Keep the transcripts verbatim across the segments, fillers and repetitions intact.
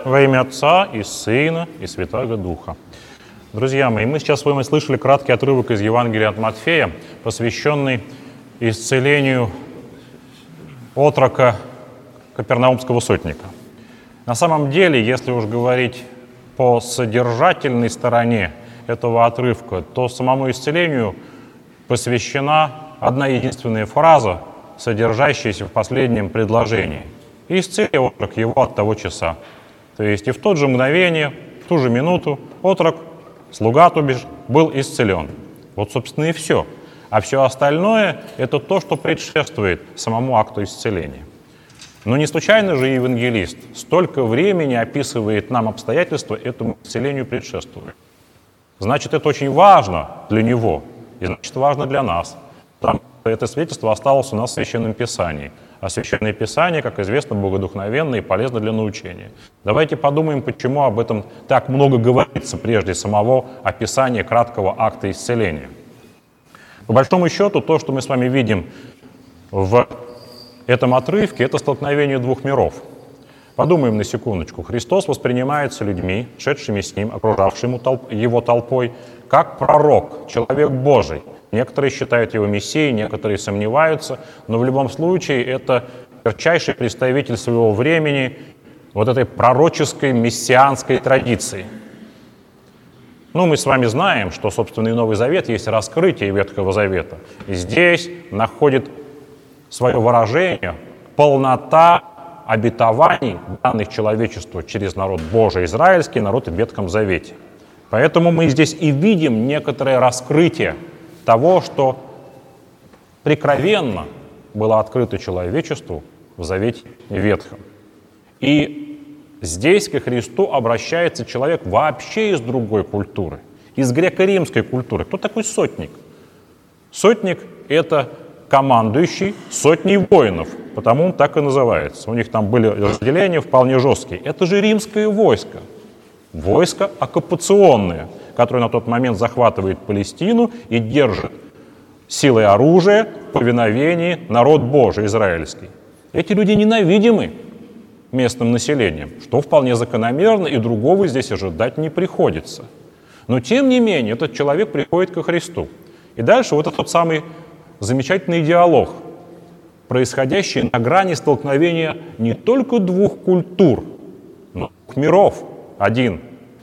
Во имя Отца и Сына и Святаго Духа. Друзья мои, мы сейчас с вами слышали краткий отрывок из Евангелия от Матфея, посвященный исцелению отрока капернаумского сотника. На самом деле, если уж говорить по содержательной стороне этого отрывка, то самому исцелению посвящена одна единственная фраза, содержащаяся в последнем предложении. «И исцели отрок его от того часа». То есть и в то же мгновение, в ту же минуту отрок, слуга, то бишь, был исцелен. Вот, собственно, и все. А все остальное – это то, что предшествует самому акту исцеления. Но не случайно же евангелист столько времени описывает нам обстоятельства этому исцелению предшествует. Значит, это очень важно для него, и значит, важно для нас. Потому что это свидетельство осталось у нас в Священном Писании. А Священное Писание, как известно, богодухновенно и полезно для научения. Давайте подумаем, почему об этом так много говорится прежде самого описания краткого акта исцеления. По большому счету, то, что мы с вами видим в этом отрывке, это столкновение двух миров. Подумаем на секундочку. Христос воспринимается людьми, шедшими с Ним, окружавшими Его толпой, как пророк, человек Божий. Некоторые считают Его Мессией, некоторые сомневаются, но в любом случае это ярчайший представитель своего времени вот этой пророческой мессианской традиции. Ну, мы с вами знаем, что, собственно, и Новый Завет есть раскрытие Ветхого Завета. И здесь находит свое выражение полнота обетований, данных человечеству через народ Божий, израильский народ в Ветхом Завете. Поэтому мы здесь и видим некоторое раскрытие того, что прикровенно было открыто человечеству в Завете Ветхом. И здесь ко Христу обращается человек вообще из другой культуры, из греко-римской культуры. Кто такой сотник? Сотник – это командующий сотней воинов, потому он так и называется. У них там были разделения вполне жесткие. Это же римское войско, войско оккупационное, которое на тот момент захватывает Палестину и держит силой оружия в повиновении народ Божий, израильский. Эти люди ненавидимы местным населением, что вполне закономерно, и другого здесь ожидать не приходится. Но тем не менее, этот человек приходит ко Христу. И дальше вот этот самый замечательный диалог, происходящий на грани столкновения не только двух культур, но двух миров. Один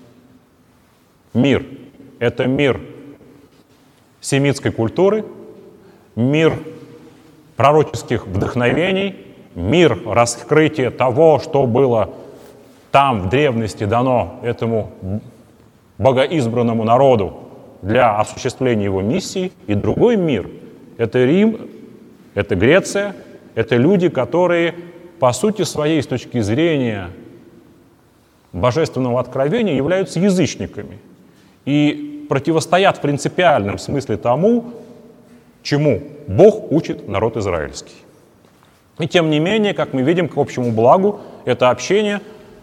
мир – это мир семитской культуры, мир пророческих вдохновений, мир раскрытия того, что было там в древности дано этому богоизбранному народу для осуществления его миссии, и другой мир – это Рим, это Греция, это люди, которые по сути своей с точки зрения божественного откровения являются язычниками и противостоят в принципиальном смысле тому, чему Бог учит народ израильский. И тем не менее, как мы видим, к общему благу это общение,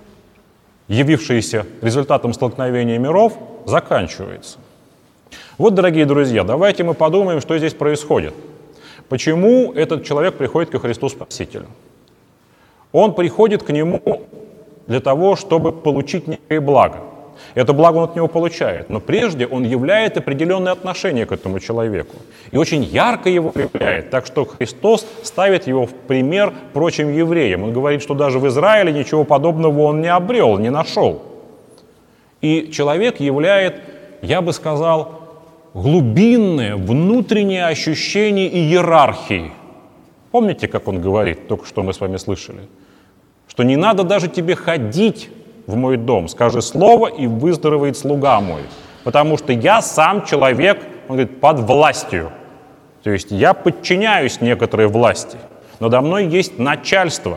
явившееся результатом столкновения миров, заканчивается. Вот, дорогие друзья, давайте мы подумаем, что здесь происходит. Почему этот человек приходит ко Христу Спасителю? Он приходит к Нему для того, чтобы получить некое благо. Это благо он от него получает, но прежде он являет определенное отношение к этому человеку. И очень ярко его проявляет, так что Христос ставит его в пример прочим евреям. Он говорит, что даже в Израиле ничего подобного он не обрел, не нашел. И человек являет, я бы сказал, глубинное внутреннее ощущение иерархии. Помните, как он говорит, только что мы с вами слышали? Что не надо даже тебе ходить в мой дом, скажи слово, и выздоровеет слуга мой. Потому что я сам человек, он говорит, под властью. То есть я подчиняюсь некоторой власти. Надо мной есть начальство.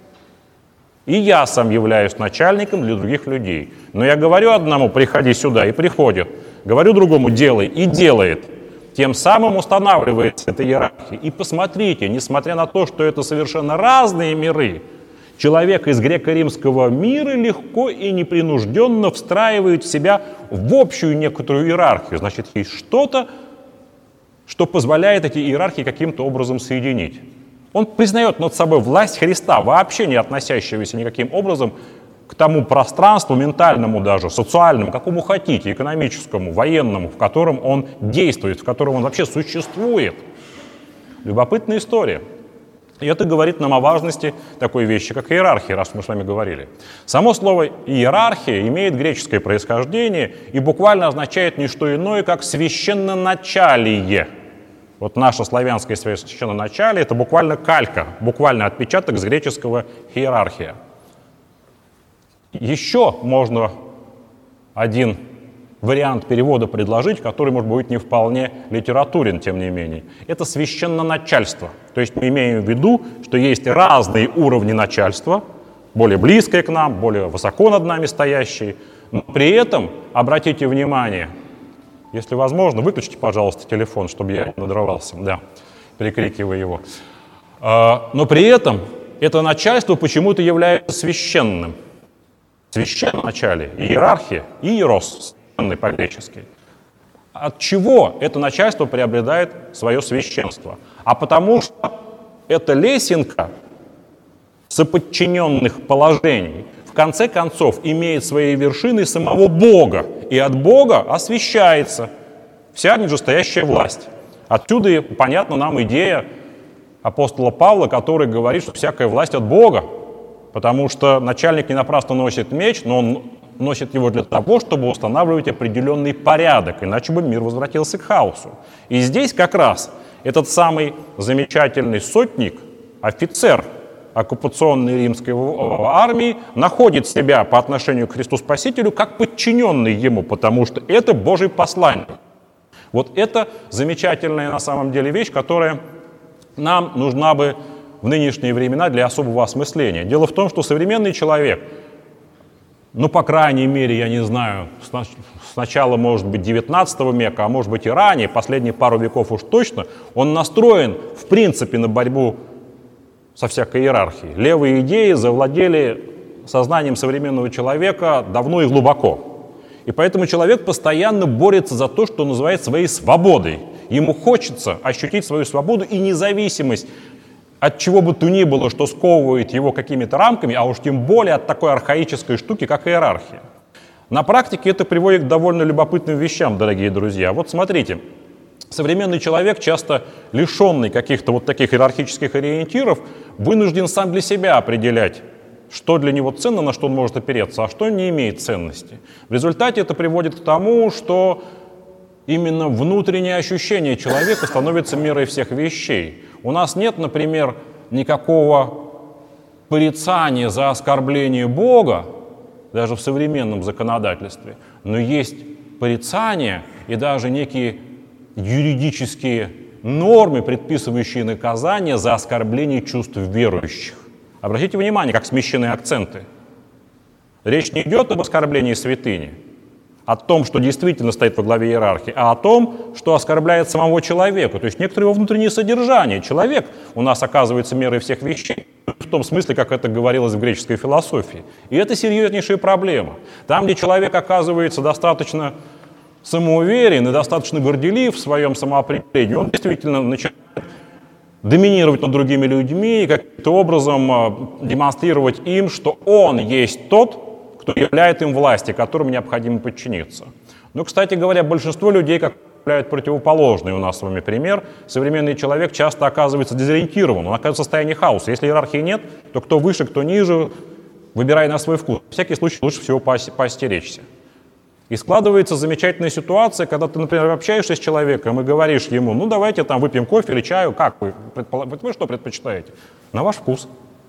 И я сам являюсь начальником для других людей. Но я говорю одному, приходи сюда, и приходит. Говорю другому, делай, и делает. Тем самым устанавливается эта иерархия. И посмотрите, несмотря на то, что это совершенно разные миры, человек из греко-римского мира легко и непринужденно встраивает в себя в общую некоторую иерархию. Значит, есть что-то, что позволяет эти иерархии каким-то образом соединить. Он признает над собой власть Христа, вообще не относящегося никаким образом к тому пространству, ментальному даже, социальному, какому хотите, экономическому, военному, в котором он действует, в котором он вообще существует. Любопытная история. И это говорит нам о важности такой вещи, как иерархия, раз мы с вами говорили. Само слово «иерархия» имеет греческое происхождение и буквально означает не что иное, как «священноначалие». Вот наше славянское священноначалие — это буквально калька, буквально отпечаток с греческого «иерархия». Еще можно один вариант перевода предложить, который, может быть, не вполне литературен, тем не менее. Это священноначальство. То есть мы имеем в виду, что есть разные уровни начальства, более близкие к нам, более высоко над нами стоящие. Но при этом, обратите внимание, если возможно, выключите, пожалуйста, телефон, чтобы я не надрывался, да, перекрикивая его. Но при этом это начальство почему-то является священным. Священноначалие, иерархия, иерос, по-гречески. От чего это начальство приобретает свое священство? А потому что эта лесенка соподчиненных положений в конце концов имеет своей вершиной самого Бога, и от Бога освящается вся нижестоящая власть. Отсюда и понятна нам идея апостола Павла, который говорит, что всякая власть от Бога, потому что начальник не напрасно носит меч, но он носит его для того, чтобы устанавливать определенный порядок, иначе бы мир возвратился к хаосу. И здесь как раз этот самый замечательный сотник, офицер оккупационной римской армии, находит себя по отношению к Христу Спасителю как подчиненный ему, потому что это Божий посланник. Вот это замечательная на самом деле вещь, которая нам нужна бы в нынешние времена для особого осмысления. Дело в том, что современный человек, ну, по крайней мере, я не знаю, сначала, может быть, девятнадцатого века, а может быть и ранее, последние пару веков уж точно, он настроен, в принципе, на борьбу со всякой иерархией. Левые идеи завладели сознанием современного человека давно и глубоко. И поэтому человек постоянно борется за то, что называет своей свободой. Ему хочется ощутить свою свободу и независимость от чего бы то ни было, что сковывает его какими-то рамками, а уж тем более от такой архаической штуки, как иерархия. На практике это приводит к довольно любопытным вещам, дорогие друзья. Вот смотрите, современный человек, часто лишенный каких-то вот таких иерархических ориентиров, вынужден сам для себя определять, что для него ценно, на что он может опереться, а что не имеет ценности. В результате это приводит к тому, что именно внутреннее ощущение человека становится мерой всех вещей. У нас нет, например, никакого порицания за оскорбление Бога, даже в современном законодательстве, но есть порицание и даже некие юридические нормы, предписывающие наказание за оскорбление чувств верующих. Обратите внимание, как смещены акценты. Речь не идет об оскорблении святыни, о том, что действительно стоит во главе иерархии, а о том, что оскорбляет самого человека, то есть некоторое его внутреннее содержание. Человек у нас оказывается мерой всех вещей, в том смысле, как это говорилось в греческой философии. И это серьезнейшая проблема. Там, где человек оказывается достаточно самоуверен и достаточно горделив в своем самоопределении, он действительно начинает доминировать над другими людьми и каким-то образом демонстрировать им, что он есть тот, кто являет им власти, которым необходимо подчиниться. Ну, кстати говоря, большинство людей, как являют противоположный у нас с вами пример, современный человек часто оказывается дезориентирован, он оказывается в состоянии хаоса. Если иерархии нет, то кто выше, кто ниже, выбирай на свой вкус. В всякий случай лучше всего поостеречься. И складывается замечательная ситуация, когда ты, например, общаешься с человеком и говоришь ему, ну давайте там выпьем кофе или чаю, как вы, вы что предпочитаете? На ваш вкус.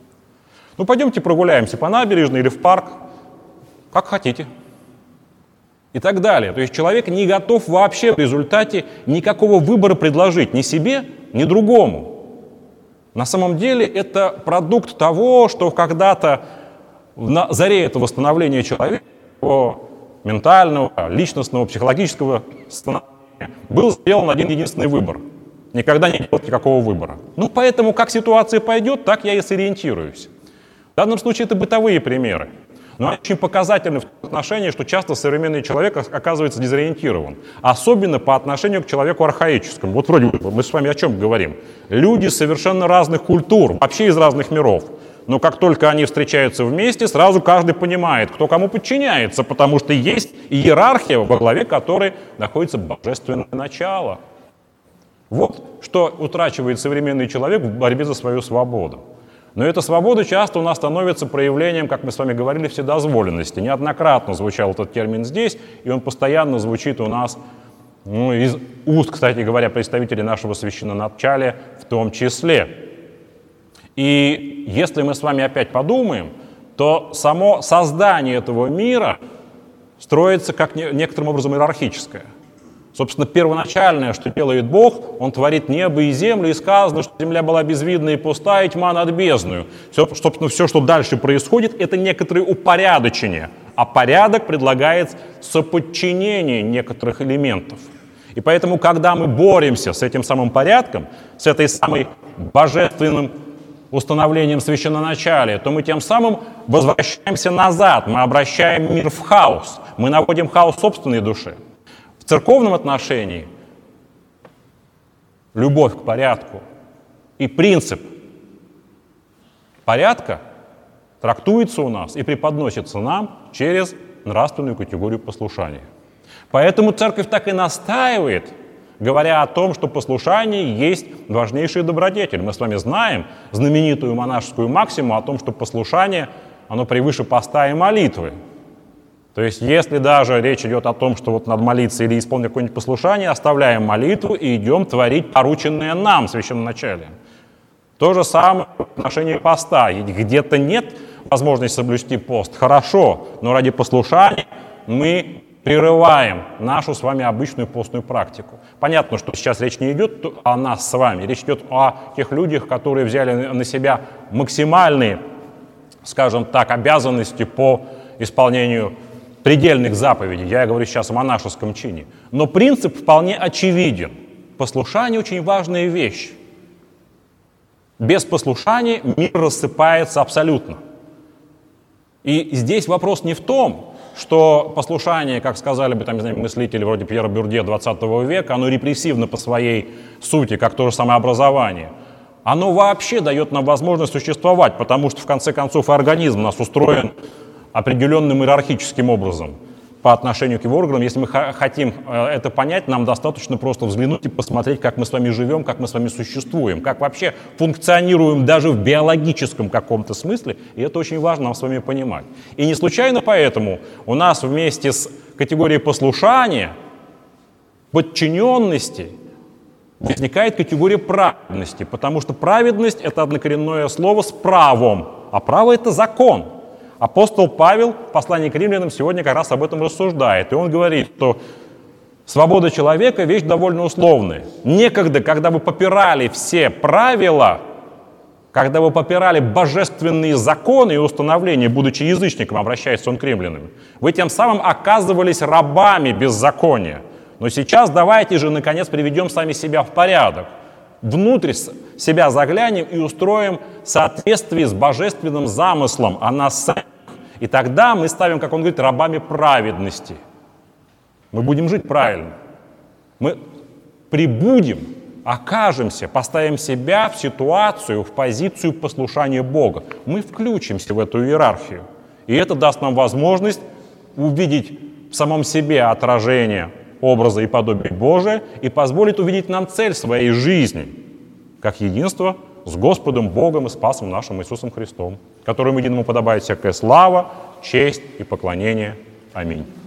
Ну пойдемте прогуляемся по набережной или в парк, как хотите. И так далее. То есть человек не готов вообще в результате никакого выбора предложить ни себе, ни другому. На самом деле это продукт того, что когда-то на заре этого становления человека, его ментального, личностного, психологического становления, был сделан один единственный выбор. Никогда не делать никакого выбора. Ну поэтому как ситуация пойдет, так я и сориентируюсь. В данном случае это бытовые примеры. Но они очень показательны в том отношении, что часто современный человек оказывается дезориентирован. Особенно по отношению к человеку архаическому. Вот вроде бы мы с вами о чем говорим. Люди совершенно разных культур, вообще из разных миров. Но как только они встречаются вместе, сразу каждый понимает, кто кому подчиняется, потому что есть иерархия, во главе которой находится божественное начало. Вот что утрачивает современный человек в борьбе за свою свободу. Но эта свобода часто у нас становится проявлением, как мы с вами говорили, вседозволенности. Неоднократно звучал этот термин здесь, и он постоянно звучит у нас, ну, из уст, кстати говоря, представителей нашего священноначалия в том числе. И если мы с вами опять подумаем, то само создание этого мира строится как некоторым образом иерархическое. Собственно, первоначальное, что делает Бог, Он творит небо и землю, и сказано, что земля была безвидна и пустая, и тьма над бездною. Все, собственно, все, что дальше происходит, это некоторое упорядочение, а порядок предлагает соподчинение некоторых элементов. И поэтому, когда мы боремся с этим самым порядком, с этой самой божественным установлением священноначалия, то мы тем самым возвращаемся назад, мы обращаем мир в хаос, мы наводим хаос в собственной душе. В церковном отношении любовь к порядку и принцип порядка трактуется у нас и преподносится нам через нравственную категорию послушания. Поэтому церковь так и настаивает, говоря о том, что послушание есть важнейший добродетель. Мы с вами знаем знаменитую монашескую максиму о том, что послушание, оно превыше поста и молитвы. То есть, если даже речь идет о том, что вот надо молиться или исполнить какое-нибудь послушание, оставляем молитву и идем творить порученное нам священноначалием. То же самое в отношении поста. Где-то нет возможности соблюсти пост, хорошо, но ради послушания мы прерываем нашу с вами обычную постную практику. Понятно, что сейчас речь не идет о нас с вами, речь идет о тех людях, которые взяли на себя максимальные, скажем так, обязанности по исполнению предельных заповедей. Я говорю сейчас о монашеском чине. Но принцип вполне очевиден. Послушание очень важная вещь. Без послушания мир рассыпается абсолютно. И здесь вопрос не в том, что послушание, как сказали бы там, не знаю, мыслители вроде Пьера Бюрдье двадцатого века, оно репрессивно по своей сути, как то же самое образование. Оно вообще дает нам возможность существовать, потому что в конце концов и организм у нас устроен определенным иерархическим образом по отношению к его органам. Если мы хотим это понять, нам достаточно просто взглянуть и посмотреть, как мы с вами живем, как мы с вами существуем, как вообще функционируем даже в биологическом каком-то смысле, и это очень важно нам с вами понимать. И не случайно поэтому у нас вместе с категорией послушания, подчиненности, возникает категория праведности, потому что праведность — это однокоренное слово с правом, а право — это закон. Апостол Павел в послании к римлянам сегодня как раз об этом рассуждает. И он говорит, что свобода человека — вещь довольно условная. Некогда, когда вы попирали все правила, когда вы попирали божественные законы и установления, будучи язычником, обращается он к римлянам, вы тем самым оказывались рабами беззакония. Но сейчас давайте же, наконец, приведем сами себя в порядок. Внутрь себя заглянем и устроим соответствие с божественным замыслом о нас самих. И тогда мы ставим, как он говорит, рабами праведности. Мы будем жить правильно. Мы прибудем, окажемся, поставим себя в ситуацию, в позицию послушания Бога. Мы включимся в эту иерархию. И это даст нам возможность увидеть в самом себе отражение образа и подобия Божия и позволит увидеть нам цель своей жизни, как единство с Господом Богом и Спасом нашим Иисусом Христом, которому единому подобает всякая слава, честь и поклонение. Аминь.